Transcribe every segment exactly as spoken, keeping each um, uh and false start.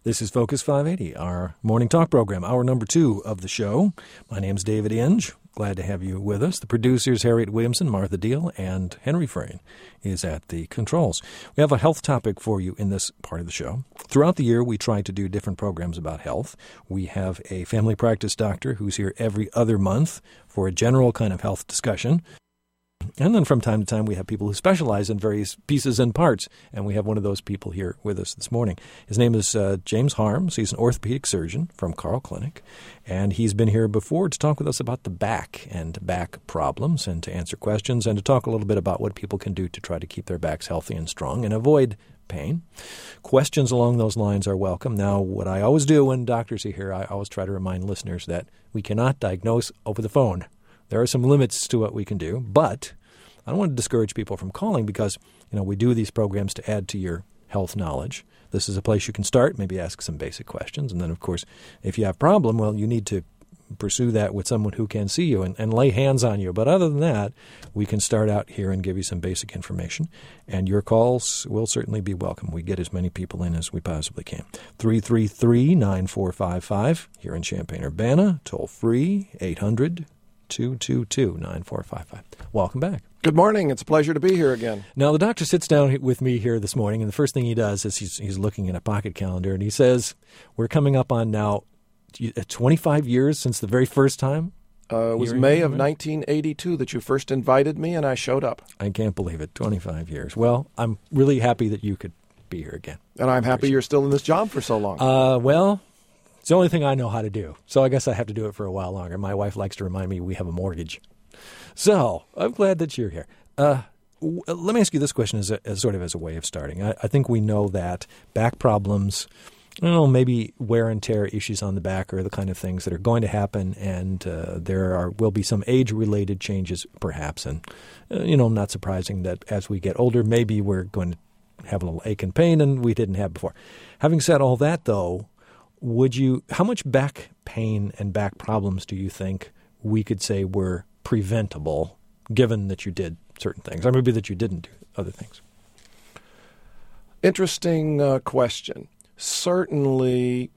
This is Focus five eighty, our morning talk program, hour number two of the show. My name's David Inge. Glad to have you with us. The producers, Harriet Williamson, Martha Deal, and Henry Frayne is at the controls. We have a health topic for you in this part of the show. Throughout the year, we try to do different programs about health. We have a family practice doctor who's here every other month for a general kind of health discussion. And then from time to time, we have people who specialize in various pieces and parts, and we have one of those people here with us this morning. His name is uh, James Harms. He's an orthopedic surgeon from Carle Clinic, and he's been here before to talk with us about the back and back problems and to answer questions and to talk a little bit about what people can do to try to keep their backs healthy and strong and avoid pain. Questions along those lines are welcome. Now, what I always do when doctors are here, I always try to remind listeners that we cannot diagnose over the phone. There are some limits to what we can do, but I don't want to discourage people from calling because, you know, we do these programs to add to your health knowledge. This is a place you can start, maybe ask some basic questions. And then, of course, if you have a problem, well, you need to pursue that with someone who can see you and, and lay hands on you. But other than that, we can start out here and give you some basic information. And your calls will certainly be welcome. We get as many people in as we possibly can. three three three, nine four five five here in Champaign-Urbana, toll free, eight hundred, two two two, nine four five five. Welcome back. Good morning. It's a pleasure to be here again. Now, the doctor sits down with me here this morning, and the first thing he does is he's, he's looking at a pocket calendar, and he says, we're coming up on now twenty-five years since the very first time? Uh, it was May of nineteen eighty-two that you first invited me, and I showed up. I can't believe it. twenty-five years. Well, I'm really happy that you could be here again. And I'm happy you're still in this job for so long. Uh, well, it's the only thing I know how to do, so I guess I have to do it for a while longer. My wife likes to remind me we have a mortgage. So I'm glad that you're here. Uh, w- let me ask you this question as, a, as sort of as a way of starting. I, I think we know that back problems, I don't know, maybe wear and tear issues on the back are the kind of things that are going to happen, and uh, there are will be some age-related changes perhaps. And, uh, you know, not surprising that as we get older, maybe we're going to have a little ache and pain and we didn't have before. Having said all that, though, would you? How much back pain and back problems do you think we could say were preventable, given that you did certain things, or maybe that you didn't do other things? Interesting uh, question. Certainly,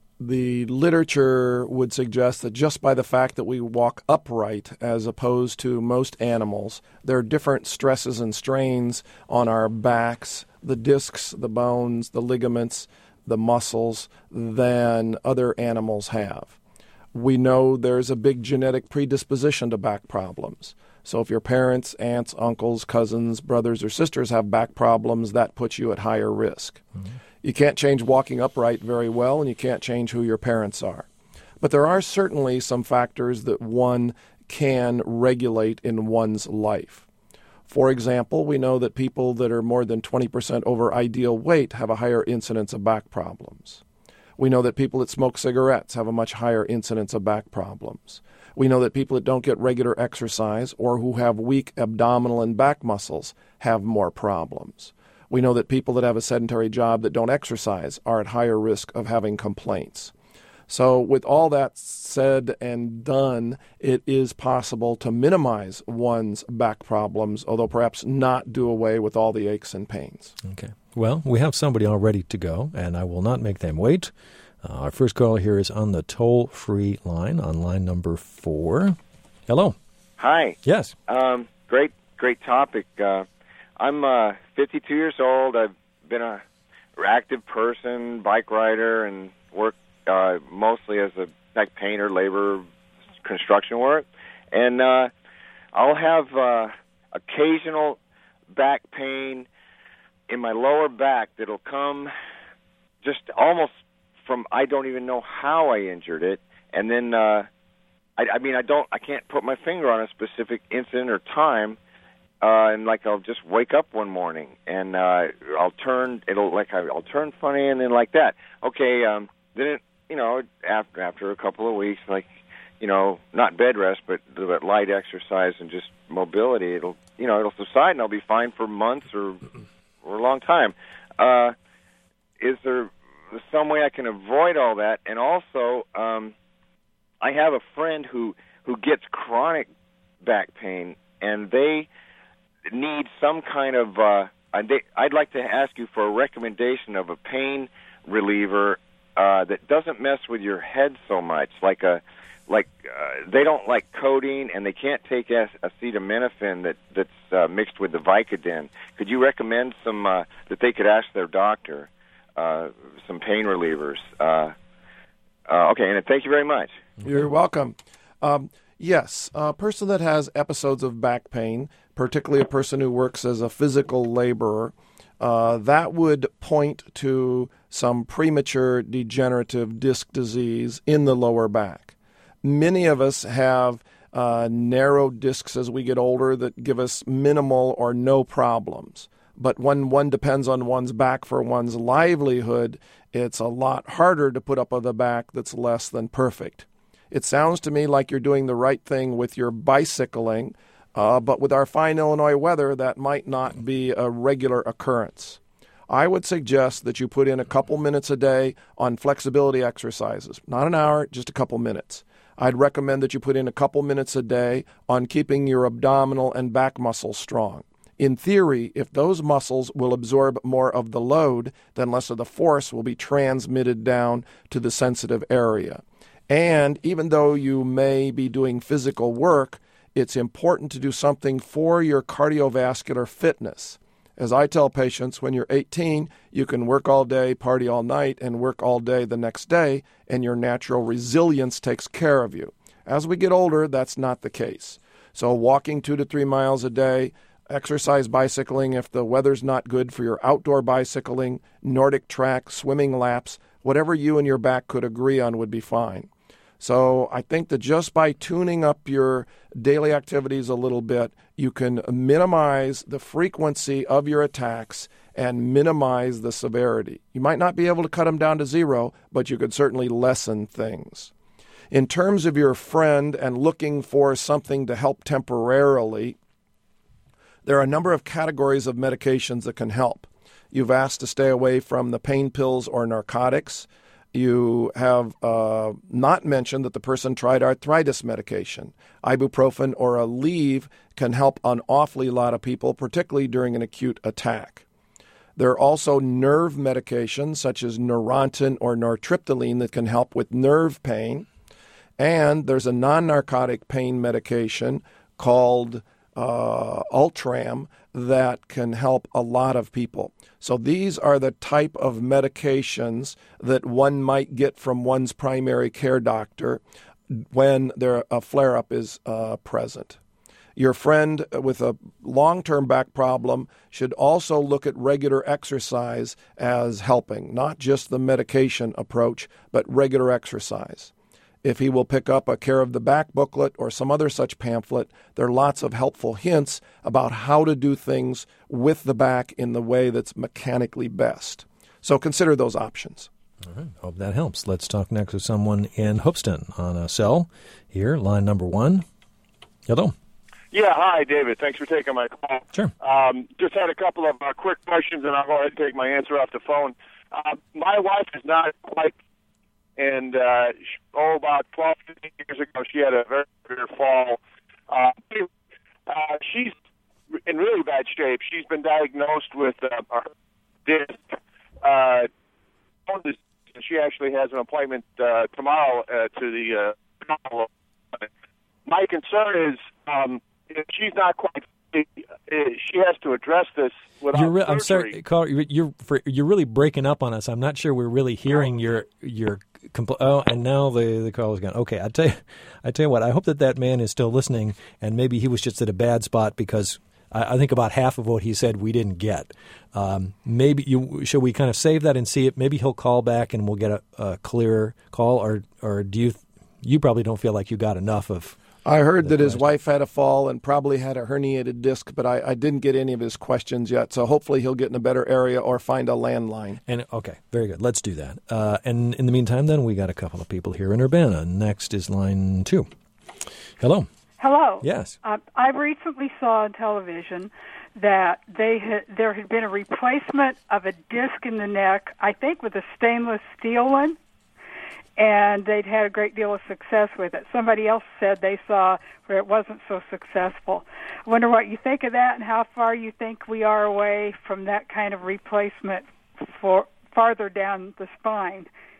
the literature would suggest that just by the fact that we walk upright as opposed to most animals, there are different stresses and strains on our backs, the discs, the bones, the ligaments, the muscles, than other animals have. We know there's a big genetic predisposition to back problems. So if your parents, aunts, uncles, cousins, brothers, or sisters have back problems, that puts you at higher risk. Mm-hmm. You can't change walking upright very well, and you can't change who your parents are. But there are certainly some factors that one can regulate in one's life. For example, we know that people that are more than twenty percent over ideal weight have a higher incidence of back problems. We know that people that smoke cigarettes have a much higher incidence of back problems. We know that people that don't get regular exercise or who have weak abdominal and back muscles have more problems. We know that people that have a sedentary job that don't exercise are at higher risk of having complaints. So with all that said and done, it is possible to minimize one's back problems, although perhaps not do away with all the aches and pains. Okay. Well, we have somebody all ready to go, and I will not make them wait. Uh, our first call here is on the toll-free line, on line number four. Hello. Hi. Yes. Um, great, great topic. Uh, I'm uh, fifty-two years old. I've been a active person, bike rider, and work uh, mostly as a like painter, labor, construction work. And uh, I'll have uh, occasional back pain in my lower back that'll come just almost from I don't even know how I injured it, and then uh, I, I mean I don't I can't put my finger on a specific incident or time, uh, and like I'll just wake up one morning and uh, I'll turn it'll like I'll turn funny and then like that. Okay, um, then it, you know after after a couple of weeks, like you know not bed rest but, but light exercise and just mobility, it'll you know it'll subside and I'll be fine for months or. for a long time. Uh, is there some way I can avoid all that? And also, um, I have a friend who, who gets chronic back pain, and they need some kind of, uh, they, I'd like to ask you for a recommendation of a pain reliever uh, that doesn't mess with your head so much, like a like uh, they don't like codeine and they can't take ac- acetaminophen that that's uh, mixed with the Vicodin. Could you recommend some uh, that they could ask their doctor, uh, some pain relievers? Uh, uh, okay, and thank you very much. You're welcome. Um, yes, a person that has episodes of back pain, particularly a person who works as a physical laborer, uh, that would point to some premature degenerative disc disease in the lower back. Many of us have uh, narrow discs as we get older that give us minimal or no problems. But when one depends on one's back for one's livelihood, it's a lot harder to put up with a back that's less than perfect. It sounds to me like you're doing the right thing with your bicycling, uh, but with our fine Illinois weather, that might not be a regular occurrence. I would suggest that you put in a couple minutes a day on flexibility exercises. Not an hour, just a couple minutes. I'd recommend that you put in a couple minutes a day on keeping your abdominal and back muscles strong. In theory, if those muscles will absorb more of the load, then less of the force will be transmitted down to the sensitive area. And even though you may be doing physical work, it's important to do something for your cardiovascular fitness. As I tell patients, when you're eighteen, you can work all day, party all night, and work all day the next day, and your natural resilience takes care of you. As we get older, that's not the case. So walking two to three miles a day, exercise bicycling if the weather's not good for your outdoor bicycling, Nordic track, swimming laps, whatever you and your back could agree on would be fine. So I think that just by tuning up your daily activities a little bit, you can minimize the frequency of your attacks and minimize the severity. You might not be able to cut them down to zero, but you could certainly lessen things. In terms of your friend and looking for something to help temporarily, there are a number of categories of medications that can help. You've asked to stay away from the pain pills or narcotics. You have uh, not mentioned that the person tried arthritis medication. Ibuprofen or Aleve can help an awfully lot of people, particularly during an acute attack. There are also nerve medications such as Neurontin or nortriptyline that can help with nerve pain. And there's a non-narcotic pain medication called uh, Ultram that can help a lot of people. So these are the type of medications that one might get from one's primary care doctor when there a flare-up is uh, present. Your friend with a long-term back problem should also look at regular exercise as helping, not just the medication approach, but regular exercise. If he will pick up a Care of the Back booklet or some other such pamphlet, there are lots of helpful hints about how to do things with the back in the way that's mechanically best. So consider those options. All right. Hope that helps. Let's talk next with someone in Hoopeston on a cell. Here, line number one. Hello. Yeah, hi, David. Thanks for taking my call. Sure. Um, just had a couple of uh, quick questions, and I'll go ahead and take my answer off the phone. Uh, my wife is not quite... And, uh, oh, about twelve, fifteen years ago, she had a very severe fall. Uh, uh, she's in really bad shape. She's been diagnosed with uh, a disc. Uh, she actually has an appointment uh, tomorrow uh, to the uh, my concern is um, if she's not quite, she has to address this without you're re- surgery. I'm sorry, Carl, you're you're, for, you're really breaking up on us. I'm not sure we're really hearing your your. Compl- oh, and now the the call is gone. Okay, I tell you, I tell you what. I hope that that man is still listening, and maybe he was just at a bad spot because I, I think about half of what he said we didn't get. Um, maybe you should we kind of save that and see it. Maybe he'll call back and we'll get a, a clearer call, or or do you you probably don't feel like you got enough of. I heard that his wife had a fall and probably had a herniated disc, but I, I didn't get any of his questions yet. So hopefully he'll get in a better area or find a landline. And okay, very good. Let's do that. Uh, and in the meantime, then, we got a couple of people here in Urbana. Next is line two. Hello. Hello. Yes. Uh, I recently saw on television that they had, there had been a replacement of a disc in the neck, I think with a stainless steel one. And they'd had a great deal of success with it. Somebody else said they saw where it wasn't so successful. I wonder what you think of that and how far you think we are away from that kind of replacement for farther down the spine.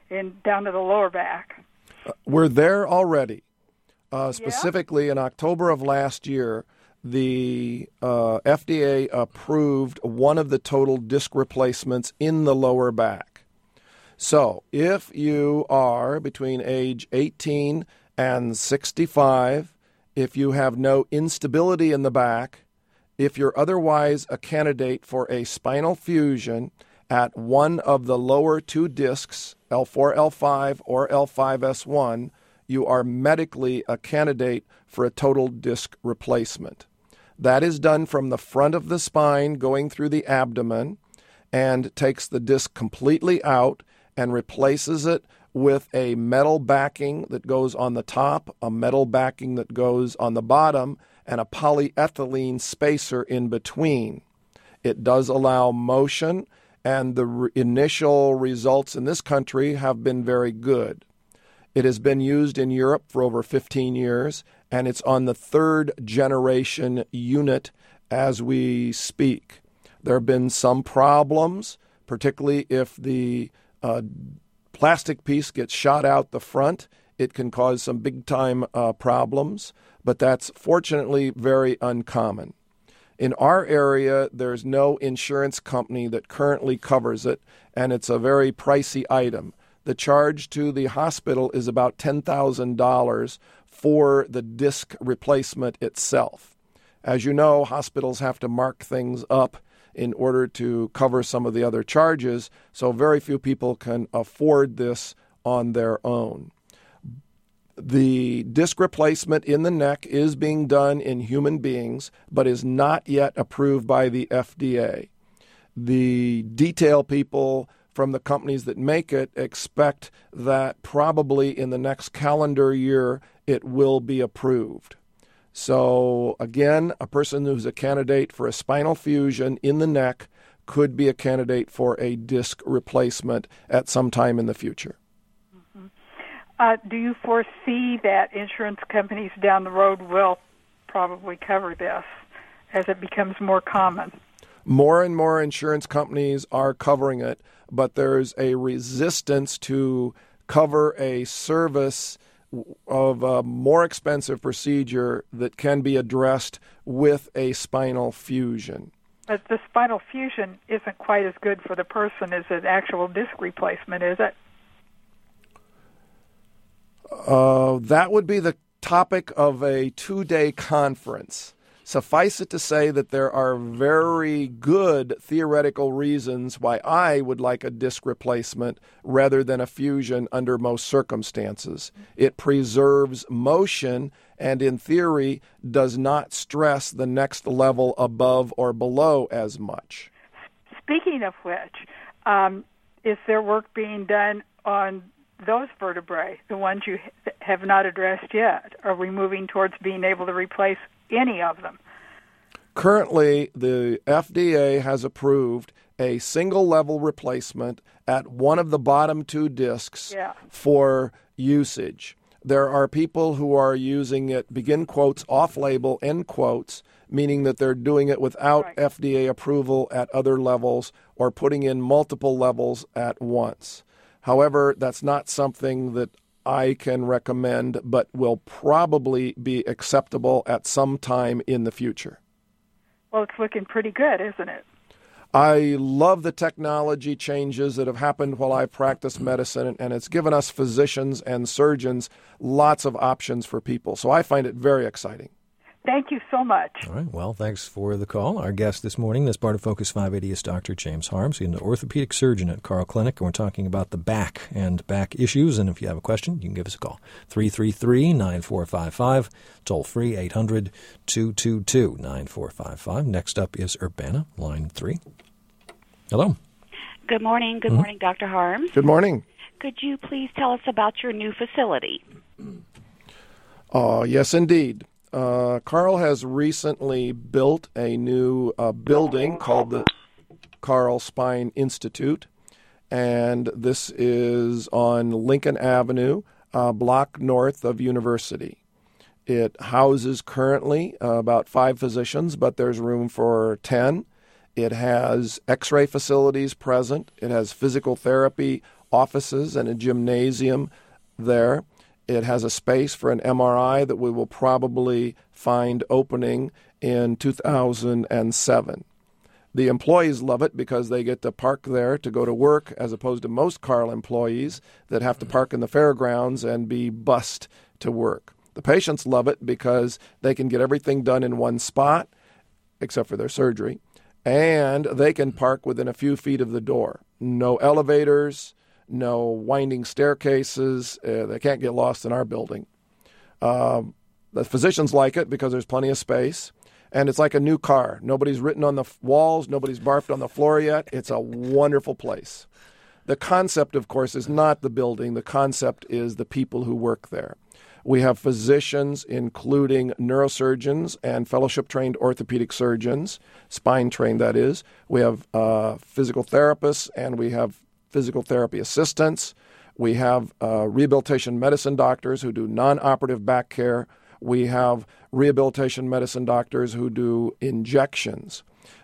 in down to the lower back. Uh, we're there already. Uh, specifically, yeah. In October of last year, the uh, F D A approved one of the total disc replacements in the lower back. So if you are between age eighteen and sixty-five, if you have no instability in the back, if you're otherwise a candidate for a spinal fusion at one of the lower two discs, L four, L five, or L five S one, you are medically a candidate for a total disc replacement. That is done from the front of the spine going through the abdomen and takes the disc completely out and replaces it with a metal backing that goes on the top, a metal backing that goes on the bottom, and a polyethylene spacer in between. It does allow motion, and the re- initial results in this country have been very good. It has been used in Europe for over fifteen years, and it's on the third generation unit as we speak. There have been some problems, particularly if the uh, plastic piece gets shot out the front. It can cause some big-time uh, problems, but that's fortunately very uncommon. In our area, there's no insurance company that currently covers it, and it's a very pricey item. The charge to the hospital is about ten thousand dollars for the disc replacement itself. As you know, hospitals have to mark things up in order to cover some of the other charges, so very few people can afford this on their own. The disc replacement in the neck is being done in human beings, but is not yet approved by the F D A. The detail people from the companies that make it expect that probably in the next calendar year it will be approved. So again, a person who's a candidate for a spinal fusion in the neck could be a candidate for a disc replacement at some time in the future. Mm-hmm. Uh, do you foresee that insurance companies down the road will probably cover this as it becomes more common? More and more insurance companies are covering it, but there's a resistance to cover a service of a more expensive procedure that can be addressed with a spinal fusion. But the spinal fusion isn't quite as good for the person as an actual disc replacement, is it? Uh, that would be the topic of a two-day conference. Suffice it to say that there are very good theoretical reasons why I would like a disc replacement rather than a fusion under most circumstances. It preserves motion and, in theory, does not stress the next level above or below as much. Speaking of which, um, is there work being done on those vertebrae, the ones you have not addressed yet? Are we moving towards being able to replace any of them? Currently, the F D A has approved a single-level replacement at one of the bottom two discs yeah. for usage. There are people who are using it, begin quotes, off-label, end quotes, meaning that they're doing it without right. F D A approval at other levels or putting in multiple levels at once. However, that's not something that I can recommend, but will probably be acceptable at some time in the future. Well, it's looking pretty good, isn't it? I love the technology changes that have happened while I've practiced medicine, and it's given us physicians and surgeons lots of options for people. So I find it very exciting. Thank you so much. All right. Well, thanks for the call. Our guest this morning, this part of Focus five eighty, is Doctor James Harms. He's an orthopedic surgeon at Carle Clinic, and we're talking about the back and back issues. And if you have a question, you can give us a call. three three three, nine four five five, toll free, eight hundred, two two two, nine four five five. Next up is Urbana, line three. Hello. Good morning. Good Mm-hmm. morning, Doctor Harms. Good morning. Could you please tell us about your new facility? Oh, yes, indeed. Uh, Carle has recently built a new uh, building called the Carle Spine Institute, and this is on Lincoln Avenue, a block north of University. It houses currently uh, about five physicians, but there's room for ten. It has x-ray facilities present. It has physical therapy, offices and a gymnasium there. It has a space for an M R I that we will probably find opening in two thousand seven. The employees love it because they get to park there to go to work, as opposed to most Carle employees that have to park in the fairgrounds and be bused to work. The patients love it because they can get everything done in one spot, except for their surgery, and they can park within a few feet of the door. No elevators, no winding staircases. Uh, they can't get lost in our building. Uh, the physicians like it because there's plenty of space. And it's like a new car. Nobody's written on the walls. Nobody's barfed on the floor yet. It's a wonderful place. The concept, of course, is not the building. The concept is the people who work there. We have physicians, including neurosurgeons and fellowship-trained orthopedic surgeons, spine-trained, that is. We have uh, physical therapists, and we have physical therapy assistants. We have uh, rehabilitation medicine doctors who do non-operative back care. We have rehabilitation medicine doctors who do injections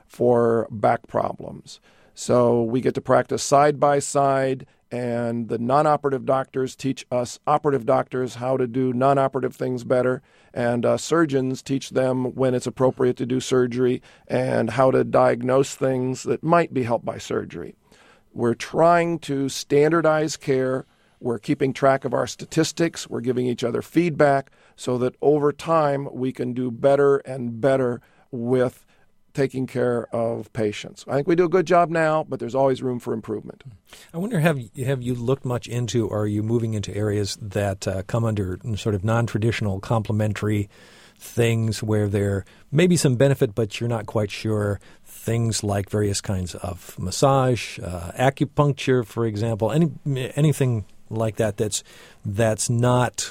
for back problems. So we get to practice side by side, and the non-operative doctors teach us operative doctors how to do non-operative things better, and uh, surgeons teach them when it's appropriate to do surgery and how to diagnose things that might be helped by surgery. We're trying to standardize care. We're keeping track of our statistics. We're giving each other feedback so that over time we can do better and better with taking care of patients. I think we do a good job now, but there's always room for improvement. I wonder, have, have you looked much into, or are you moving into areas that uh, come under sort of non-traditional complementary things where there may be some benefit, but you're not quite sure? Things like various kinds of massage, uh, acupuncture, for example, any anything like that that's that's not,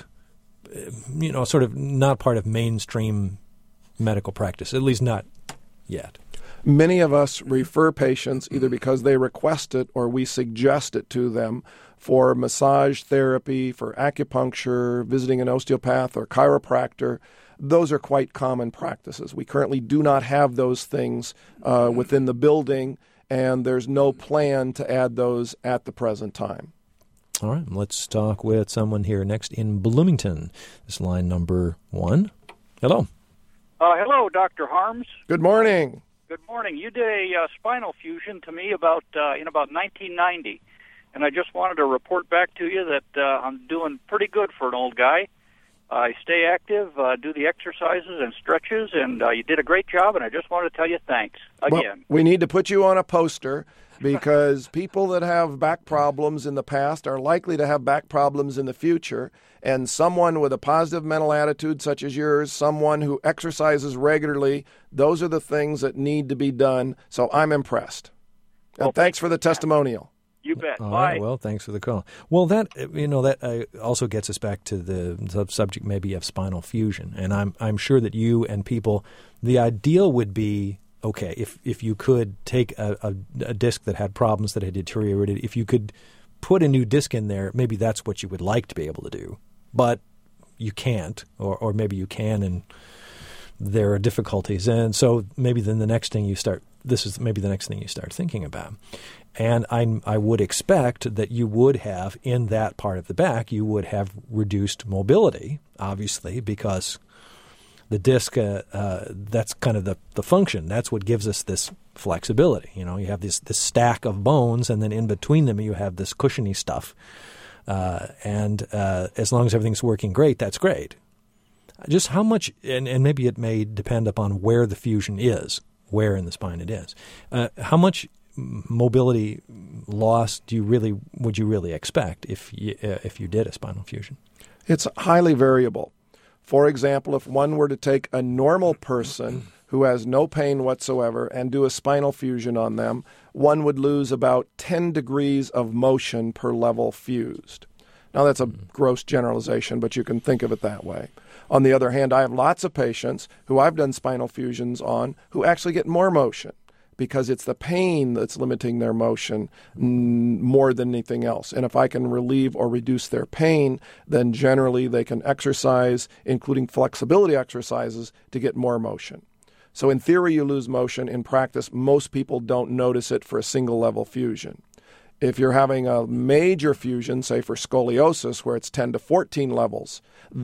you know, sort of not part of mainstream medical practice, at least not yet. Many of us refer patients either because they request it or we suggest it to them for massage therapy, for acupuncture, visiting an osteopath or chiropractor. Those are quite common practices. We currently do not have those things uh, within the building, and there's no plan to add those at the present time. All right, let's talk with someone here next in Bloomington. This is line number one. Hello. Uh, hello, Doctor Harms. Good morning. Good morning. You did a uh, spinal fusion to me about uh, in about nineteen ninety, and I just wanted to report back to you that uh, I'm doing pretty good for an old guy. I stay active, uh, do the exercises and stretches, and uh, you did a great job, and I just wanted to tell you thanks again. Well, we need to put you on a poster because people that have back problems in the past are likely to have back problems in the future, and someone with a positive mental attitude such as yours, someone who exercises regularly, those are the things that need to be done, so I'm impressed. And well, thanks for the testimonial. You bet. All Bye. right, well, thanks for the call. Well, that, you know, that uh, also gets us back to the, the subject maybe of spinal fusion. And I'm I'm sure that you and people, the ideal would be, okay, if, if you could take a, a, a disc that had problems that had deteriorated, if you could put a new disc in there, maybe that's what you would like to be able to do. But you can't, or, or maybe you can, and there are difficulties. And so maybe then the next thing you start, this is maybe the next thing you start thinking about. And I, I would expect that you would have, in that part of the back, you would have reduced mobility, obviously, because the disc, uh, uh, that's kind of the, the function. That's what gives us this flexibility. You know, you have this, this stack of bones, and then in between them you have this cushiony stuff. Uh, and uh, as long as everything's working great, that's great. Just how much, and, and maybe it may depend upon where the fusion is, where in the spine it is. Uh, how much mobility loss do you really would you really expect if you, uh, if you did a spinal fusion? It's highly variable. For example, if one were to take a normal person who has no pain whatsoever and do a spinal fusion on them, one would lose about ten degrees of motion per level fused. Now, that's a gross generalization, but you can think of it that way. On the other hand, I have lots of patients who I've done spinal fusions on who actually get more motion, because it's the pain that's limiting their motion mm, more than anything else. And if I can relieve or reduce their pain, then generally they can exercise, including flexibility exercises, to get more motion. So in theory, you lose motion. In practice, most people don't notice it for a single level fusion. If you're having a major fusion, say for scoliosis, where it's ten to fourteen levels,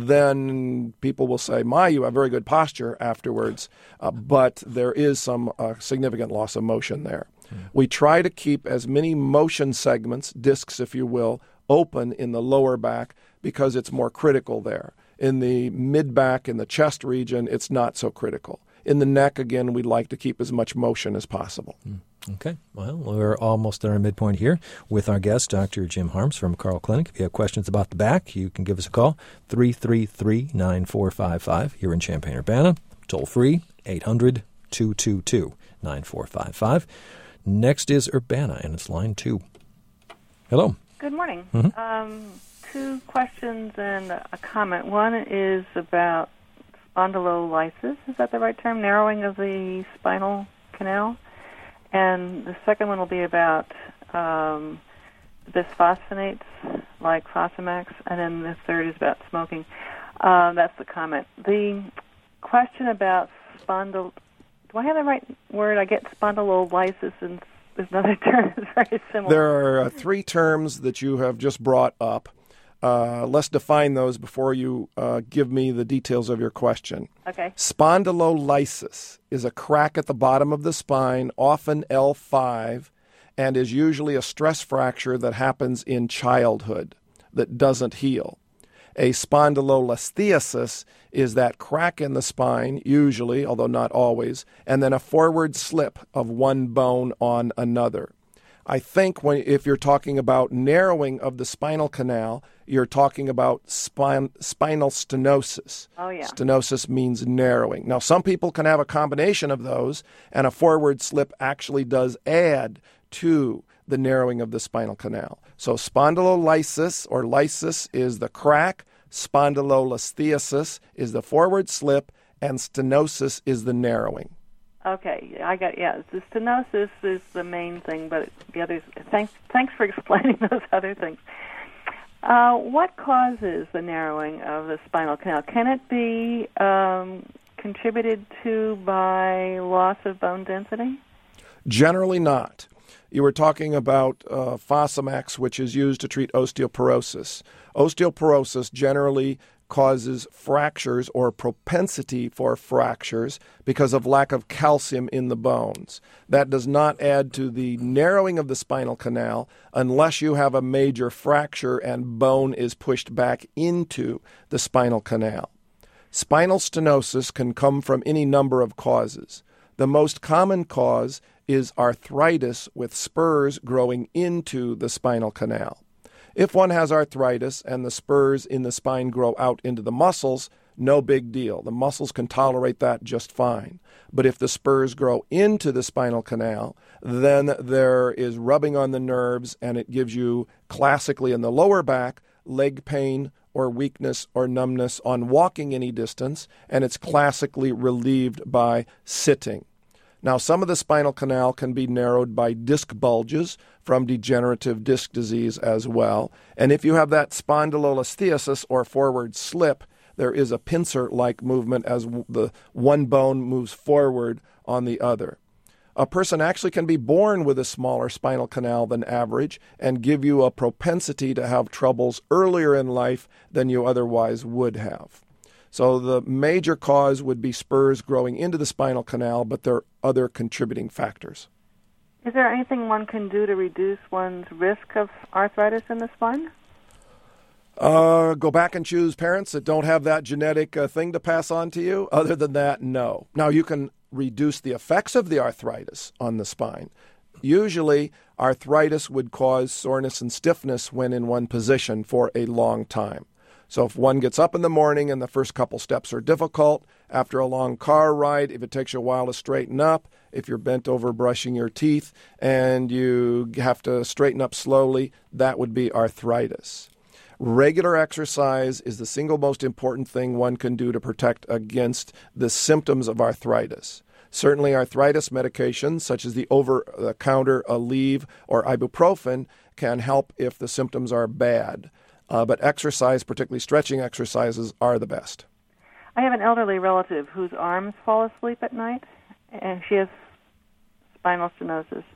then people will say, my, you have very good posture afterwards, uh, but there is some uh, significant loss of motion there. Mm. We try to keep as many motion segments, discs if you will, open in the lower back because it's more critical there. In the mid-back, in the chest region, it's not so critical. In the neck, again, we'd like to keep as much motion as possible. Mm. Okay. Well, we're almost at our midpoint here with our guest, Doctor Jim Harms from Carle Clinic. If you have questions about the back, you can give us a call, three three three, nine four five five here in Champaign-Urbana. Toll free, eight hundred, two two two, nine four five five. Next is Urbana, and it's line two. Hello. Good morning. Mm-hmm. Um, two questions and a comment. One is about spondylolysis. Is that the right term? Narrowing of the spinal canal? And the second one will be about um, bisphosphonates, like Fosamax, and then the third is about smoking. Uh, that's the comment. The question about spondyle, do I have the right word? I get spondylolysis, and there's another term that's very similar. There are uh, three terms that you have just brought up. Uh, let's define those before you uh, give me the details of your question. Okay. Spondylolysis is a crack at the bottom of the spine, often L five, and is usually a stress fracture that happens in childhood that doesn't heal. A spondylolisthesis is that crack in the spine, usually, although not always, and then a forward slip of one bone on another. I think when if you're talking about narrowing of the spinal canal, you're talking about spine, spinal stenosis. Oh, yeah. Stenosis means narrowing. Now, some people can have a combination of those, and a forward slip actually does add to the narrowing of the spinal canal. So spondylolysis or lysis is the crack, spondylolisthesis is the forward slip, and stenosis is the narrowing. Okay, I got yeah. The stenosis is the main thing, but the others. Thanks, thanks for explaining those other things. Uh, what causes the narrowing of the spinal canal? Can it be um, contributed to by loss of bone density? Generally not. You were talking about uh, Fosamax, which is used to treat osteoporosis. Osteoporosis generally causes fractures or propensity for fractures because of lack of calcium in the bones. That does not add to the narrowing of the spinal canal unless you have a major fracture and bone is pushed back into the spinal canal. Spinal stenosis can come from any number of causes. The most common cause is arthritis with spurs growing into the spinal canal. If one has arthritis and the spurs in the spine grow out into the muscles, no big deal. The muscles can tolerate that just fine. But if the spurs grow into the spinal canal, then there is rubbing on the nerves, and it gives you, classically in the lower back, leg pain or weakness or numbness on walking any distance, and it's classically relieved by sitting. Now, some of the spinal canal can be narrowed by disc bulges from degenerative disc disease as well. And if you have that spondylolisthesis or forward slip, there is a pincer-like movement as the one bone moves forward on the other. A person actually can be born with a smaller spinal canal than average and give you a propensity to have troubles earlier in life than you otherwise would have. So the major cause would be spurs growing into the spinal canal, but there are other contributing factors. Is there anything one can do to reduce one's risk of arthritis in the spine? Uh, go back and choose parents that don't have that genetic uh, thing to pass on to you. Other than that, no. Now, you can reduce the effects of the arthritis on the spine. Usually, arthritis would cause soreness and stiffness when in one position for a long time. So if one gets up in the morning and the first couple steps are difficult, after a long car ride, if it takes you a while to straighten up, if you're bent over brushing your teeth and you have to straighten up slowly, that would be arthritis. Regular exercise is the single most important thing one can do to protect against the symptoms of arthritis. Certainly arthritis medications such as the over-the-counter Aleve or ibuprofen can help if the symptoms are bad. Uh, but exercise, particularly stretching exercises, are the best. I have an elderly relative whose arms fall asleep at night, and she has spinal stenosis.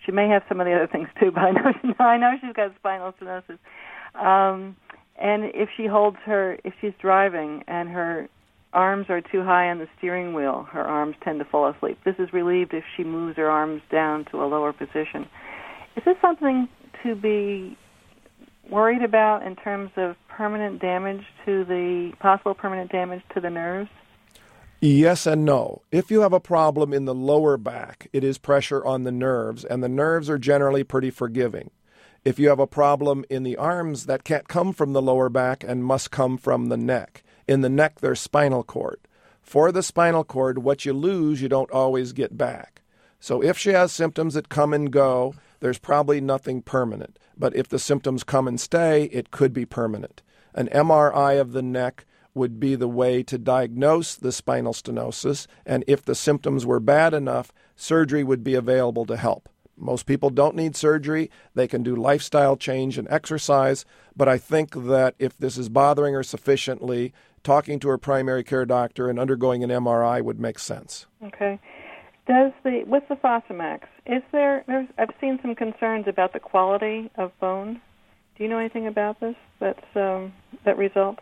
She may have some of the other things too, but I know she, I know she's got spinal stenosis. Um, and if she holds her, if she's driving and her arms are too high on the steering wheel, her arms tend to fall asleep. This is relieved if she moves her arms down to a lower position. Is this something to be worried about in terms of permanent damage to the, possible permanent damage to the nerves? Yes and no. If you have a problem in the lower back, it is pressure on the nerves, and the nerves are generally pretty forgiving. If you have a problem in the arms, that can't come from the lower back and must come from the neck. In the neck, there's spinal cord. For the spinal cord, what you lose, you don't always get back. So if she has symptoms that come and go, there's probably nothing permanent. But if the symptoms come and stay, it could be permanent. An M R I of the neck would be the way to diagnose the spinal stenosis, and if the symptoms were bad enough, surgery would be available to help. Most people don't need surgery. They can do lifestyle change and exercise, but I think that if this is bothering her sufficiently, talking to her primary care doctor and undergoing an M R I would make sense. Okay. Does the with the Fosamax, is there? There's, I've seen some concerns about the quality of bone. Do you know anything about this? That's um, that results.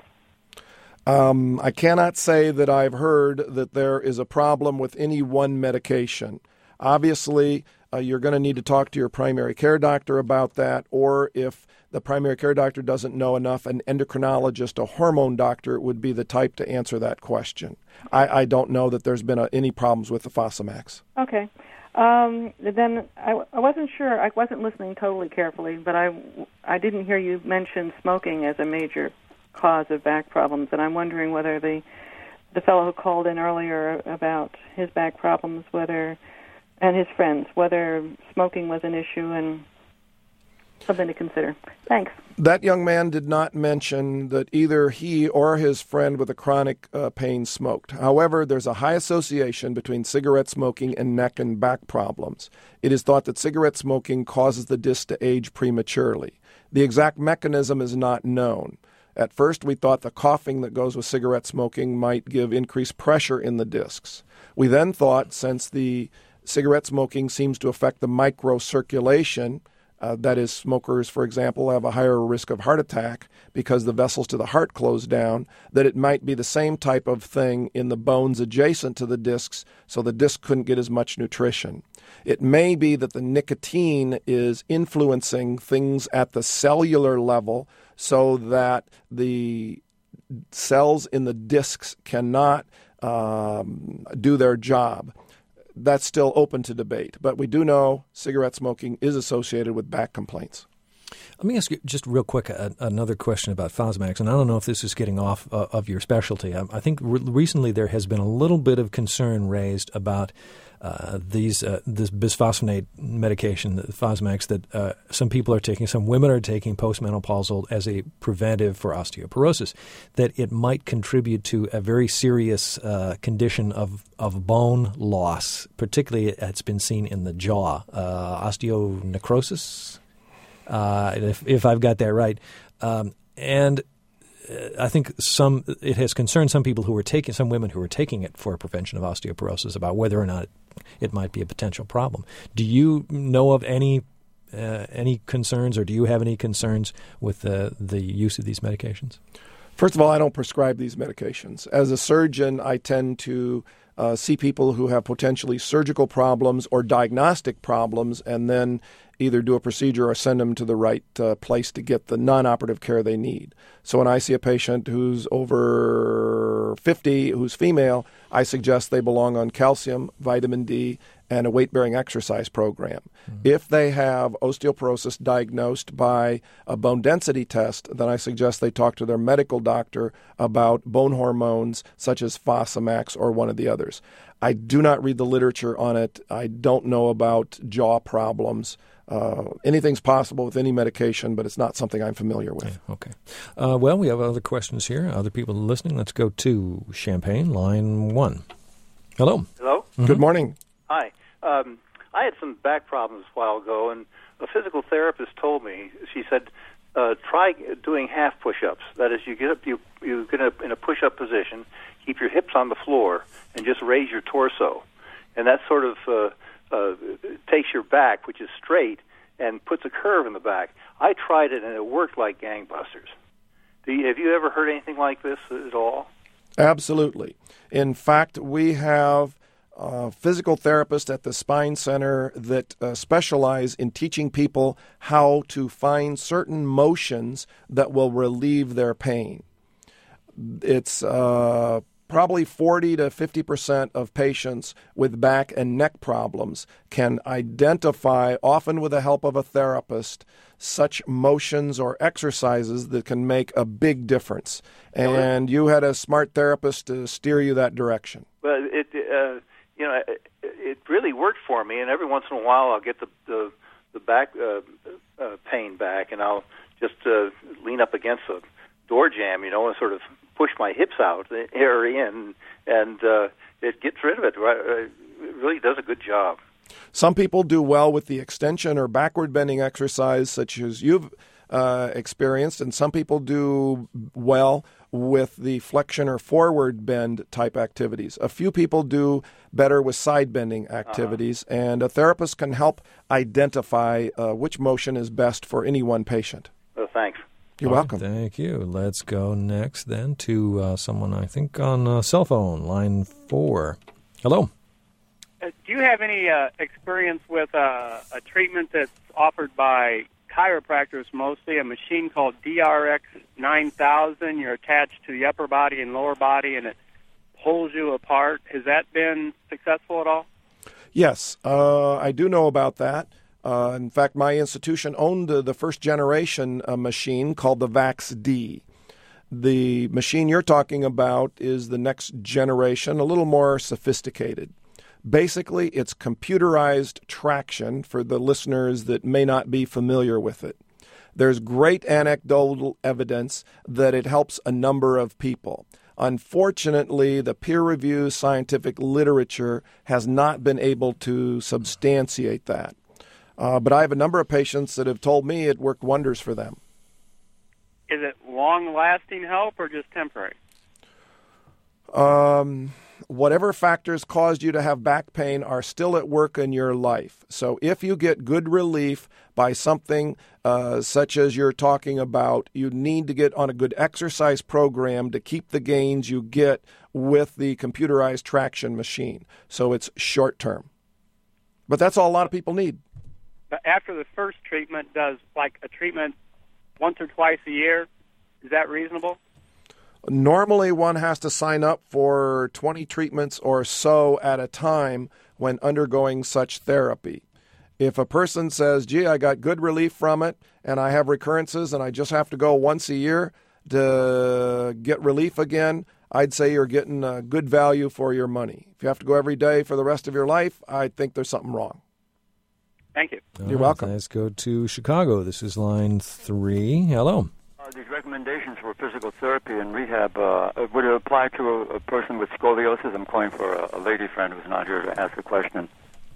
Um, I cannot say that I've heard that there is a problem with any one medication. Obviously, uh, you're going to need to talk to your primary care doctor about that, or if the primary care doctor doesn't know enough, an endocrinologist, a hormone doctor, would be the type to answer that question. I, I don't know that there's been a, any problems with the Fosamax. Okay. Um, then I, I wasn't sure. I wasn't listening totally carefully, but I, I didn't hear you mention smoking as a major cause of back problems, and I'm wondering whether the the fellow who called in earlier about his back problems, whether and his friends, whether smoking was an issue and something to consider. Thanks. That young man did not mention that either he or his friend with a chronic uh, pain smoked. However, there's a high association between cigarette smoking and neck and back problems. It is thought that cigarette smoking causes the disc to age prematurely. The exact mechanism is not known. At first, we thought the coughing that goes with cigarette smoking might give increased pressure in the discs. We then thought, since the cigarette smoking seems to affect the microcirculation, uh, that is, smokers, for example, have a higher risk of heart attack because the vessels to the heart close down, that it might be the same type of thing in the bones adjacent to the discs, so the disc couldn't get as much nutrition. It may be that the nicotine is influencing things at the cellular level so that the cells in the discs cannot um, do their job. That's still open to debate, but we do know cigarette smoking is associated with back complaints. Let me ask you just real quick a, another question about Fosamax, and I don't know if this is getting off uh, of your specialty. I, I think re- recently there has been a little bit of concern raised about uh, these uh, this bisphosphonate medication, the Fosamax, that uh, some people are taking, some women are taking postmenopausal as a preventive for osteoporosis, that it might contribute to a very serious uh, condition of, of bone loss, particularly it's been seen in the jaw, uh, osteonecrosis. Uh, if, if I've got that right. Um, and uh, I think some it has concerned some people who are taking, some women who are taking it for prevention of osteoporosis about whether or not it, it might be a potential problem. Do you know of any uh, any concerns, or do you have any concerns with the, the use of these medications? First of all, I don't prescribe these medications. As a surgeon, I tend to uh, see people who have potentially surgical problems or diagnostic problems and then either do a procedure or send them to the right uh, place to get the non-operative care they need. So when I see a patient who's over fifty, who's female, I suggest they belong on calcium, vitamin D, and a weight-bearing exercise program. Mm-hmm. If they have osteoporosis diagnosed by a bone density test, then I suggest they talk to their medical doctor about bone hormones such as Fosamax or one of the others. I do not read the literature on it. I don't know about jaw problems. Uh, anything's possible with any medication, but it's not something I'm familiar with. Yeah, okay. Uh, well, we have other questions here. Other people listening. Let's go to Champaign, line one. Hello. Hello. Mm-hmm. Good morning. Hi. Um, I had some back problems a while ago, and a physical therapist told me, she said, uh, try doing half push-ups. That is, you get up, you, you get up in a push-up position, keep your hips on the floor, and just raise your torso. And that sort of uh, uh, takes your back, which is straight, and puts a curve in the back. I tried it, and it worked like gangbusters. Do you, have you ever heard anything like this at all? Absolutely. In fact, we have uh, physical therapists at the Spine Center that uh, specialize in teaching people how to find certain motions that will relieve their pain. It's uh, probably forty to fifty percent of patients with back and neck problems can identify, often with the help of a therapist, such motions or exercises that can make a big difference. And you had a smart therapist to steer you that direction. Well, it uh, you know it, it really worked for me, and every once in a while I'll get the the, the back uh, uh, pain back, and I'll just uh, lean up against a door jamb, you know, and sort of push my hips out or in, and uh, it gets rid of it. It really does a good job. Some people do well with the extension or backward bending exercise, such as you've uh, experienced, and some people do well with the flexion or forward bend type activities. A few people do better with side bending activities, uh-huh. and a therapist can help identify uh, which motion is best for any one patient. Well, thanks. You're All welcome. Right, thank you. Let's go next then to uh, someone, I think, on uh, cell phone, line four. Hello. Uh, do you have any uh, experience with uh, a treatment that's offered by chiropractors mostly, a machine called D R X nine thousand? You're attached to the upper body and lower body, and it pulls you apart. Has that been successful at all? Yes, uh, I do know about that. Uh, in fact, my institution owned uh, the first generation uh, machine called the V A X D. The machine you're talking about is the next generation, a little more sophisticated. Basically, it's computerized traction for the listeners that may not be familiar with it. There's great anecdotal evidence that it helps a number of people. Unfortunately, the peer-reviewed scientific literature has not been able to substantiate that. Uh, but I have a number of patients that have told me it worked wonders for them. Is it long-lasting help or just temporary? Um, whatever factors caused you to have back pain are still at work in your life. So if you get good relief by something uh, such as you're talking about, you need to get on a good exercise program to keep the gains you get with the computerized traction machine. So it's short-term. But that's all a lot of people need. But after the first treatment, does like a treatment once or twice a year, is that reasonable? Normally, one has to sign up for twenty treatments or so at a time when undergoing such therapy. If a person says, gee, I got good relief from it, and I have recurrences, and I just have to go once a year to get relief again, I'd say you're getting a good value for your money. If you have to go every day for the rest of your life, I think there's something wrong. Thank you. All You're right, welcome. Let's go to Chicago. This is line three. Hello. Uh, these recommendations for physical therapy and rehab, uh, would it apply to a, a person with scoliosis? I'm calling for a, a lady friend who's not here to ask a question.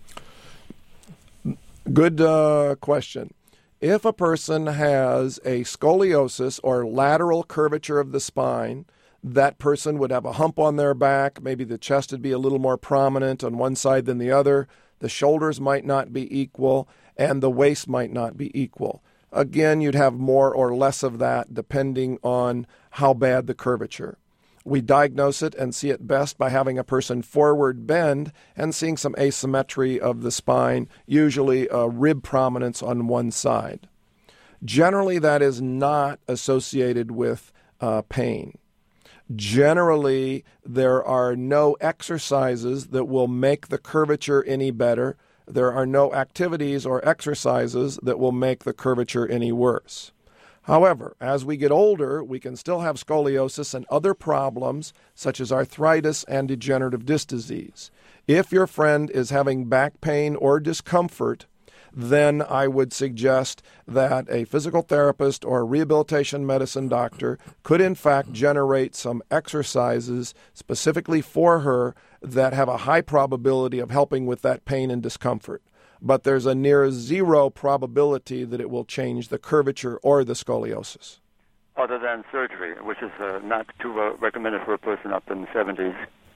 Good uh, question. If a person has a scoliosis or lateral curvature of the spine, that person would have a hump on their back. Maybe the chest would be a little more prominent on one side than the other. The shoulders might not be equal, and the waist might not be equal. Again, you'd have more or less of that depending on how bad the curvature. We diagnose it and see it best by having a person forward bend and seeing some asymmetry of the spine, usually a rib prominence on one side. Generally, that is not associated with uh, pain. Generally, there are no exercises that will make the curvature any better. There are no activities or exercises that will make the curvature any worse. However, as we get older, we can still have scoliosis and other problems such as arthritis and degenerative disc disease. If your friend is having back pain or discomfort, then I would suggest that a physical therapist or a rehabilitation medicine doctor could in fact generate some exercises specifically for her that have a high probability of helping with that pain and discomfort. But there's a near zero probability that it will change the curvature or the scoliosis. Other than surgery, which is uh, not too uh, recommended for a person up in the seventies.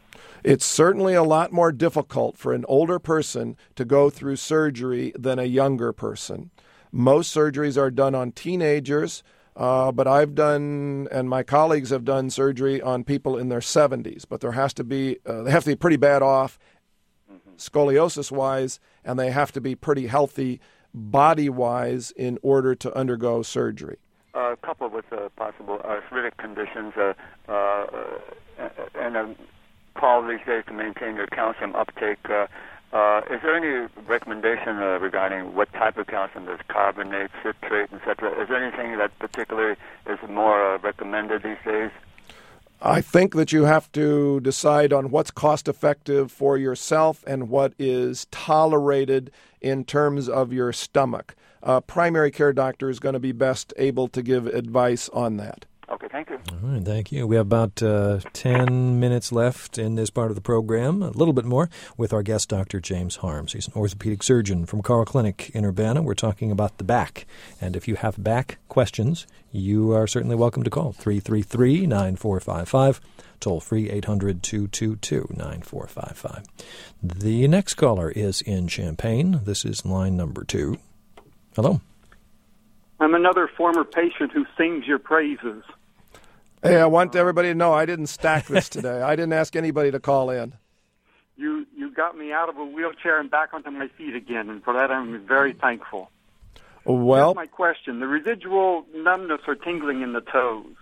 It's certainly a lot more difficult for an older person to go through surgery than a younger person. Most surgeries are done on teenagers, uh, but I've done, and my colleagues have done surgery on people in their seventies. But there has to be, uh, they have to be pretty bad off, mm-hmm. scoliosis-wise, and they have to be pretty healthy body-wise in order to undergo surgery. Uh, coupled with uh, possible arthritic conditions, uh, uh, uh, and a call these days to maintain your calcium uptake. Uh, uh, is there any recommendation uh, regarding what type of calcium? There's carbonate, citrate, et cetera. Is there anything that particularly is more uh, recommended these days? I think that you have to decide on what's cost-effective for yourself and what is tolerated in terms of your stomach. A primary care doctor is going to be best able to give advice on that. Okay, thank you. All right, thank you. We have about uh, ten minutes left in this part of the program, a little bit more, with our guest, Doctor James Harms. He's an orthopedic surgeon from Carle Clinic in Urbana. We're talking about the back. And if you have back questions, you are certainly welcome to call three three three, nine four five five, toll free eight hundred, two two two, nine four five five. The next caller is in Champaign. This is line number two. Hello. I'm another former patient who sings your praises. Hey, I want everybody to know I didn't stack this today. I didn't ask anybody to call in. You you got me out of a wheelchair and back onto my feet again, and for that I'm very thankful. Well, here's my question: the residual numbness or tingling in the toes.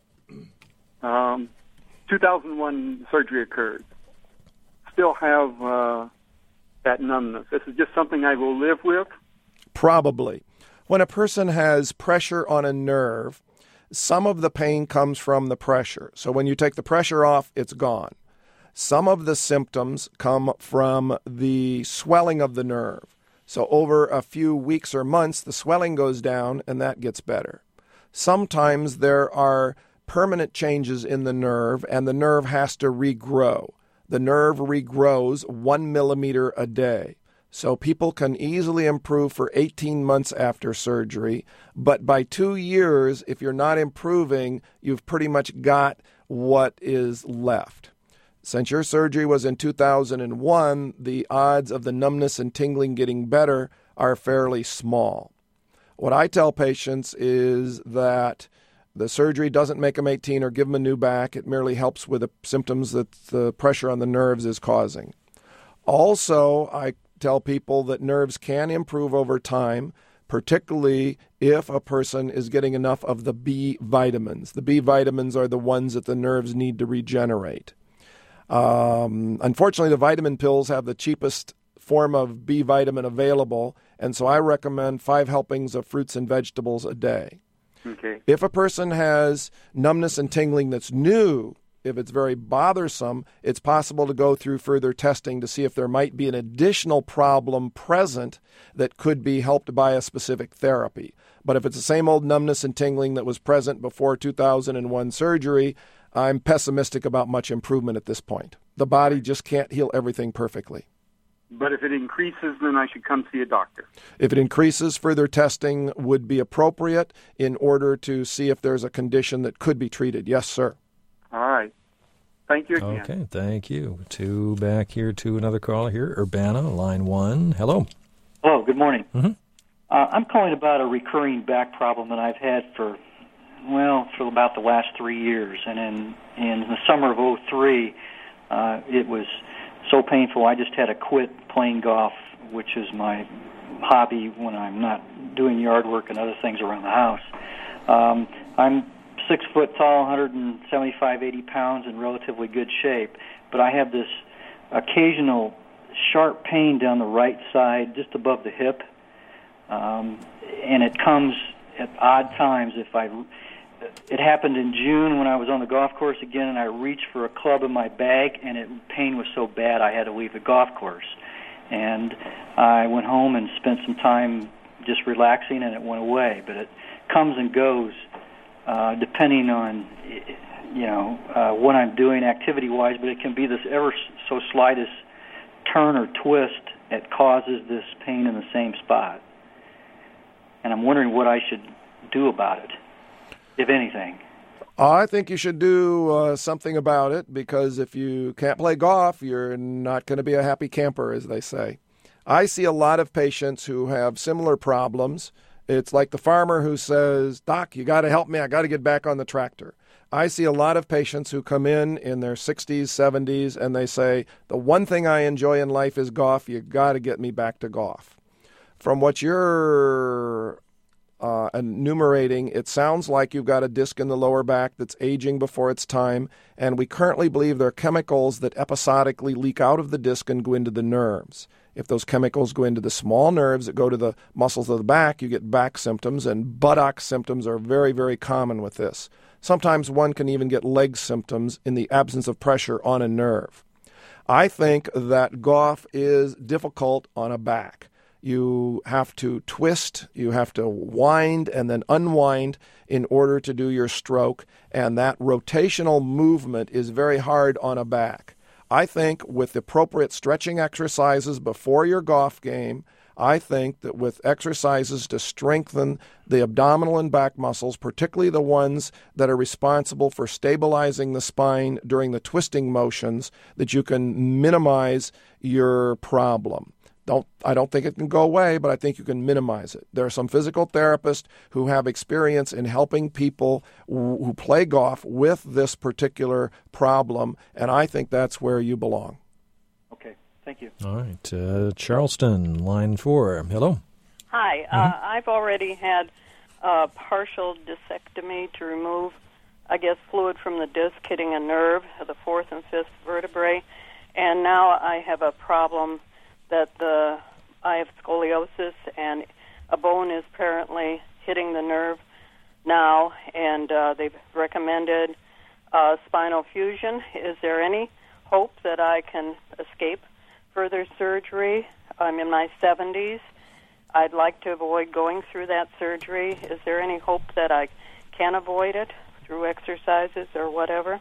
Um, two thousand one surgery occurred. Still have uh, that numbness. This is just something I will live with. Probably. When a person has pressure on a nerve, some of the pain comes from the pressure. So when you take the pressure off, it's gone. Some of the symptoms come from the swelling of the nerve. So over a few weeks or months, the swelling goes down and that gets better. Sometimes there are permanent changes in the nerve and the nerve has to regrow. The nerve regrows one millimeter a day. So people can easily improve for eighteen months after surgery, but by two years, if you're not improving, you've pretty much got what is left. Since your surgery was in two thousand one, the odds of the numbness and tingling getting better are fairly small. What I tell patients is that the surgery doesn't make them eighteen or give them a new back. It merely helps with the symptoms that the pressure on the nerves is causing. Also, I tell people that nerves can improve over time, particularly if a person is getting enough of the B vitamins. The B vitamins are the ones that the nerves need to regenerate. Um, unfortunately, the vitamin pills have the cheapest form of B vitamin available, and so I recommend five helpings of fruits and vegetables a day. Okay. If a person has numbness and tingling that's new, if it's very bothersome, it's possible to go through further testing to see if there might be an additional problem present that could be helped by a specific therapy. But if it's the same old numbness and tingling that was present before two thousand one surgery, I'm pessimistic about much improvement at this point. The body just can't heal everything perfectly. But if it increases, then I should come see a doctor. If it increases, further testing would be appropriate in order to see if there's a condition that could be treated. Yes, sir. All right. Thank you again. Okay, thank you. Two back here to another caller here. Urbana, line one. Hello. Hello, good morning. Mm-hmm. Uh, I'm calling about a recurring back problem that I've had for, well, for about the last three years. And in, in the summer of oh three, uh, it was so painful I just had to quit playing golf, which is my hobby when I'm not doing yard work and other things around the house. Um, I'm six foot tall, one seventy-five, eighty pounds, in relatively good shape, but I have this occasional sharp pain down the right side, just above the hip, um, and it comes at odd times. If I, it happened in June when I was on the golf course again, and I reached for a club in my bag, and it pain was so bad I had to leave the golf course, and I went home and spent some time just relaxing, and it went away. But it comes and goes. Uh, depending on, you know, uh, what I'm doing activity-wise, but it can be this ever so slightest turn or twist that causes this pain in the same spot. And I'm wondering what I should do about it, if anything. I think you should do uh, something about it, because if you can't play golf, you're not going to be a happy camper, as they say. I see a lot of patients who have similar problems. It's like the farmer who says, Doc, you got to help me. I got to get back on the tractor. I see a lot of patients who come in in their sixties, seventies, and they say, the one thing I enjoy in life is golf. You got to get me back to golf. From what you're uh, enumerating, it sounds like you've got a disc in the lower back that's aging before its time, and we currently believe there are chemicals that episodically leak out of the disc and go into the nerves. If those chemicals go into the small nerves that go to the muscles of the back, you get back symptoms, and buttock symptoms are very, very common with this. Sometimes one can even get leg symptoms in the absence of pressure on a nerve. I think that golf is difficult on a back. You have to twist, you have to wind and then unwind in order to do your stroke, and that rotational movement is very hard on a back. I think with appropriate stretching exercises before your golf game, I think that with exercises to strengthen the abdominal and back muscles, particularly the ones that are responsible for stabilizing the spine during the twisting motions, that you can minimize your problem. Don't, I don't think it can go away, but I think you can minimize it. There are some physical therapists who have experience in helping people who, who play golf with this particular problem, and I think that's where you belong. Okay, thank you. All right, uh, Charleston, line four. Hello. Hi, Mm-hmm. uh, I've already had a partial discectomy to remove, I guess, fluid from the disc hitting a nerve of the fourth and fifth vertebrae, and now I have a problem that the I have scoliosis, and a bone is apparently hitting the nerve now, and uh, they've recommended uh, spinal fusion. Is there any hope that I can escape further surgery? I'm in my seventies. I'd like to avoid going through that surgery. Is there any hope that I can avoid it through exercises or whatever?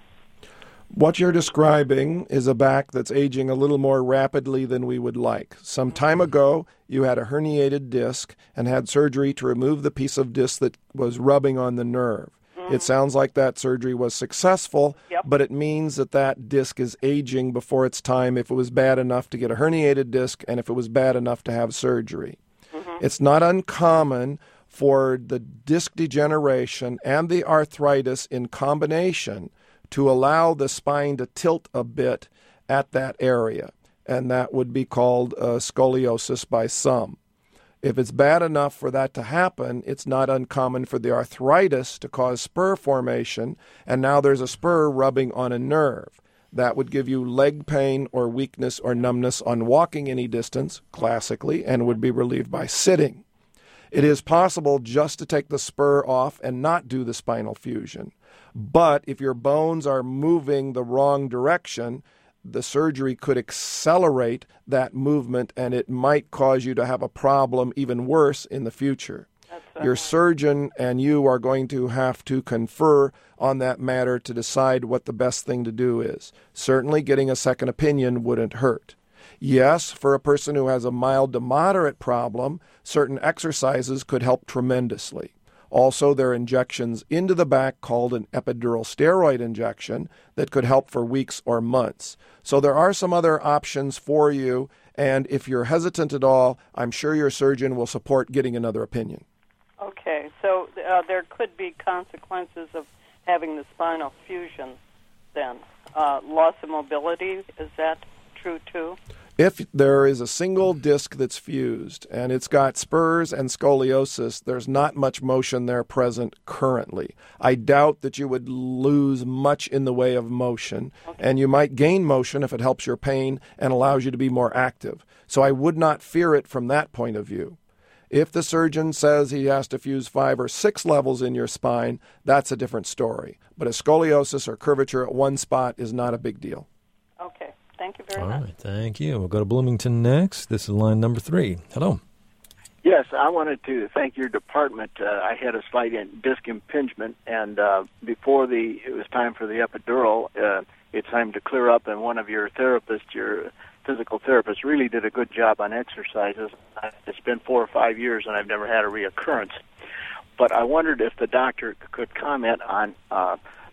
What you're describing is a back that's aging a little more rapidly than we would like. Some time ago, you had a herniated disc and had surgery to remove the piece of disc that was rubbing on the nerve. Mm-hmm. It sounds like that surgery was successful, yep. but it means that that disc is aging before its time if it was bad enough to get a herniated disc and if it was bad enough to have surgery. Mm-hmm. It's not uncommon for the disc degeneration and the arthritis in combination to allow the spine to tilt a bit at that area, and that would be called uh, scoliosis by some. If it's bad enough for that to happen, it's not uncommon for the arthritis to cause spur formation, and now there's a spur rubbing on a nerve. That would give you leg pain or weakness or numbness on walking any distance, classically, and would be relieved by sitting. It is possible just to take the spur off and not do the spinal fusion. But if your bones are moving the wrong direction, the surgery could accelerate that movement, and it might cause you to have a problem even worse in the future. Your surgeon and you are going to have to confer on that matter to decide what the best thing to do is. Certainly getting a second opinion wouldn't hurt. Yes, for a person who has a mild to moderate problem, certain exercises could help tremendously. Also, there are injections into the back called an epidural steroid injection that could help for weeks or months. So there are some other options for you, and if you're hesitant at all, I'm sure your surgeon will support getting another opinion. Okay, so uh, there could be consequences of having the spinal fusion then. Uh, loss of mobility, is that true too? If there is a single disc that's fused and it's got spurs and scoliosis, there's not much motion there present currently. I doubt that you would lose much in the way of motion, okay. and you might gain motion if it helps your pain and allows you to be more active. So I would not fear it from that point of view. If the surgeon says he has to fuse five or six levels in your spine, that's a different story. But a scoliosis or curvature at one spot is not a big deal. Okay. Thank you very All much. All right, thank you. We'll go to Bloomington next. This is line number three. Hello. Yes, I wanted to thank your department. Uh, I had a slight in- disc impingement, and uh, before the it was time for the epidural, uh, it seemed to clear up, and one of your therapists, your physical therapist, really did a good job on exercises. It's been four or five years, and I've never had a reoccurrence. But I wondered if the doctor could comment on uh,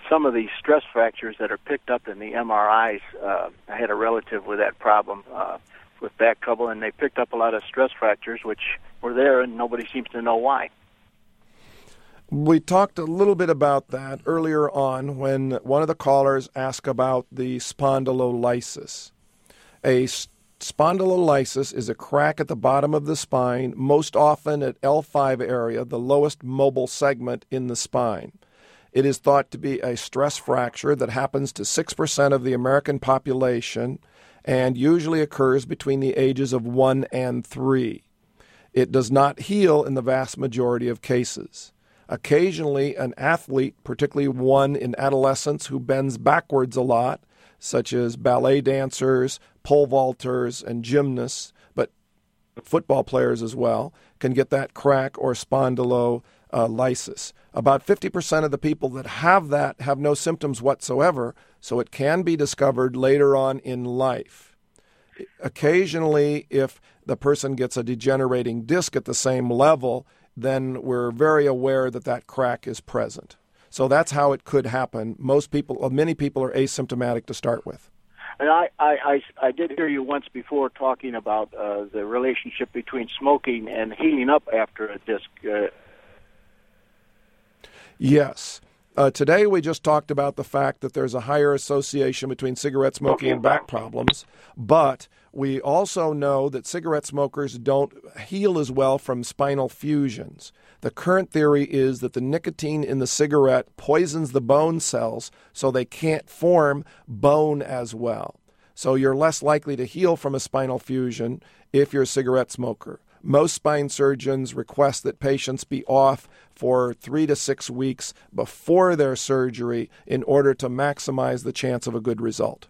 some of these stress fractures that are picked up in the M R Is, uh, I had a relative with that problem uh, with back trouble, and they picked up a lot of stress fractures, which were there, and nobody seems to know why. We talked a little bit about that earlier on when one of the callers asked about the spondylolysis. A spondylolysis is a crack at the bottom of the spine, most often at L five area, the lowest mobile segment in the spine. It is thought to be a stress fracture that happens to six percent of the American population and usually occurs between the ages of one and three. It does not heal in the vast majority of cases. Occasionally, an athlete, particularly one in adolescence who bends backwards a lot, such as ballet dancers, pole vaulters, and gymnasts, but football players as well, can get that crack or spondylolysis. About fifty percent of the people that have that have no symptoms whatsoever, so it can be discovered later on in life. Occasionally, if the person gets a degenerating disc at the same level, then we're very aware that that crack is present. So that's how it could happen. Most people, many people are asymptomatic to start with. And I, I, I, I did hear you once before talking about uh, the relationship between smoking and healing up after a disc. Uh... Yes. Uh, today we just talked about the fact that there's a higher association between cigarette smoking and back problems, but we also know that cigarette smokers don't heal as well from spinal fusions. The current theory is that the nicotine in the cigarette poisons the bone cells so they can't form bone as well. So you're less likely to heal from a spinal fusion if you're a cigarette smoker. Most spine surgeons request that patients be off for three to six weeks before their surgery in order to maximize the chance of a good result.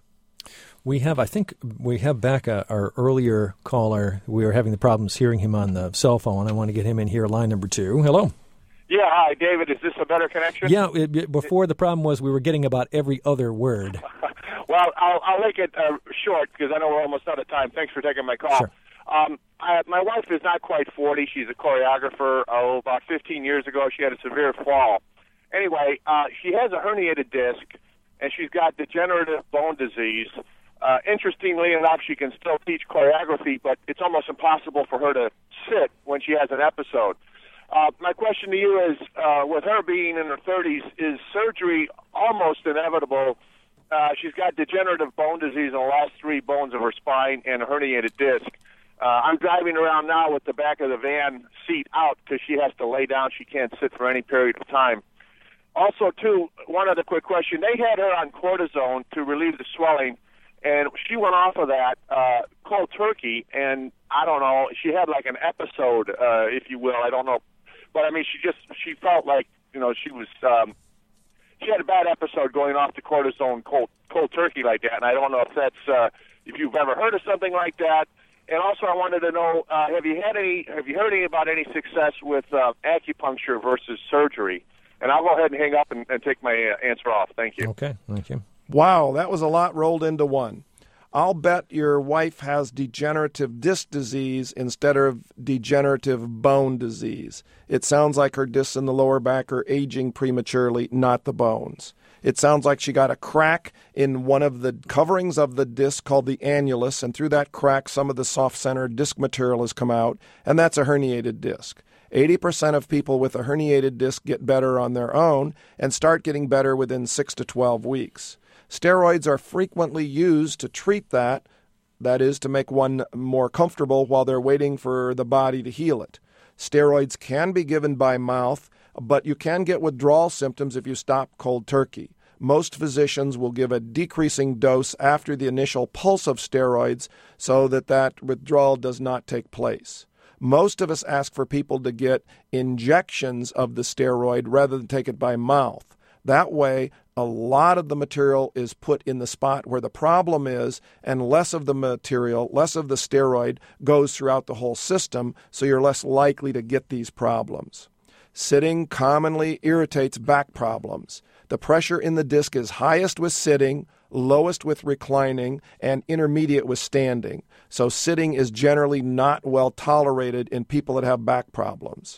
We have, I think, we have back uh, our earlier caller. We were having the problems hearing him on the cell phone. I want to get him in here, line number two. Hello. Yeah, hi, David. Is this a better connection? Yeah, it, it, before the problem was we were getting about every other word. Well, I'll, I'll make it uh, short because I know we're almost out of time. Thanks for taking my call. Sure. Um, I, my wife is not quite forty. She's a choreographer. Oh, about fifteen years ago, she had a severe fall. Anyway, uh, she has a herniated disc, and she's got degenerative bone disease. Uh, interestingly enough, she can still teach choreography, but it's almost impossible for her to sit when she has an episode. Uh, my question to you is, uh, with her being in her thirties, is surgery almost inevitable? Uh, she's got degenerative bone disease in the last three bones of her spine and a herniated disc. Uh, I'm driving around now with the back of the van seat out because she has to lay down. She can't sit for any period of time. Also, too, one other quick question. They had her on cortisone to relieve the swelling, and she went off of that uh, cold turkey, and I don't know, she had like an episode, uh, if you will. I don't know. But, I mean, she just, she felt like, you know, she was, um, she had a bad episode going off the cortisone cold, cold turkey like that, and I don't know if that's, uh, if you've ever heard of something like that. And also, I wanted to know: uh, have you had any? Have you heard any about any success with uh, acupuncture versus surgery? And I'll go ahead and hang up and, and take my uh, answer off. Thank you. Okay, thank you. Wow, that was a lot rolled into one. I'll bet your wife has degenerative disc disease instead of degenerative bone disease. It sounds like her discs in the lower back are aging prematurely, not the bones. It sounds like she got a crack in one of the coverings of the disc called the annulus, and through that crack, some of the soft center disc material has come out, and that's a herniated disc. eighty percent of people with a herniated disc get better on their own and start getting better within six to twelve weeks. Steroids are frequently used to treat that, that is, to make one more comfortable while they're waiting for the body to heal it. Steroids can be given by mouth, but you can get withdrawal symptoms if you stop cold turkey. Most physicians will give a decreasing dose after the initial pulse of steroids so that that withdrawal does not take place. Most of us ask for people to get injections of the steroid rather than take it by mouth. That way, a lot of the material is put in the spot where the problem is, and less of the material, less of the steroid goes throughout the whole system, so you're less likely to get these problems. Sitting commonly irritates back problems. The pressure in the disc is highest with sitting, lowest with reclining, and intermediate with standing. So sitting is generally not well tolerated in people that have back problems.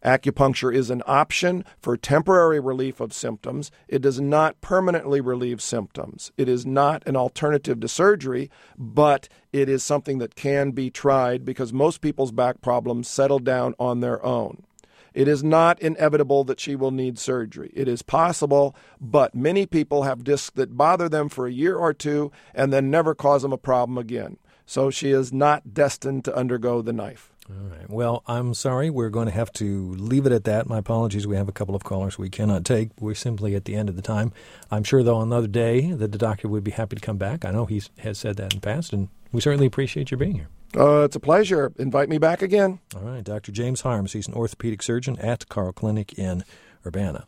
Acupuncture is an option for temporary relief of symptoms. It does not permanently relieve symptoms. It is not an alternative to surgery, but it is something that can be tried because most people's back problems settle down on their own. It is not inevitable that she will need surgery. It is possible, but many people have discs that bother them for a year or two and then never cause them a problem again. So she is not destined to undergo the knife. All right. Well, I'm sorry. We're going to have to leave it at that. My apologies. We have a couple of callers we cannot take. We're simply at the end of the time. I'm sure, though, on another day that the doctor would be happy to come back. I know he has said that in the past, and we certainly appreciate your being here. Uh, it's a pleasure. Invite me back again. All right. Doctor James Harms. He's an orthopedic surgeon at Carle Clinic in Urbana.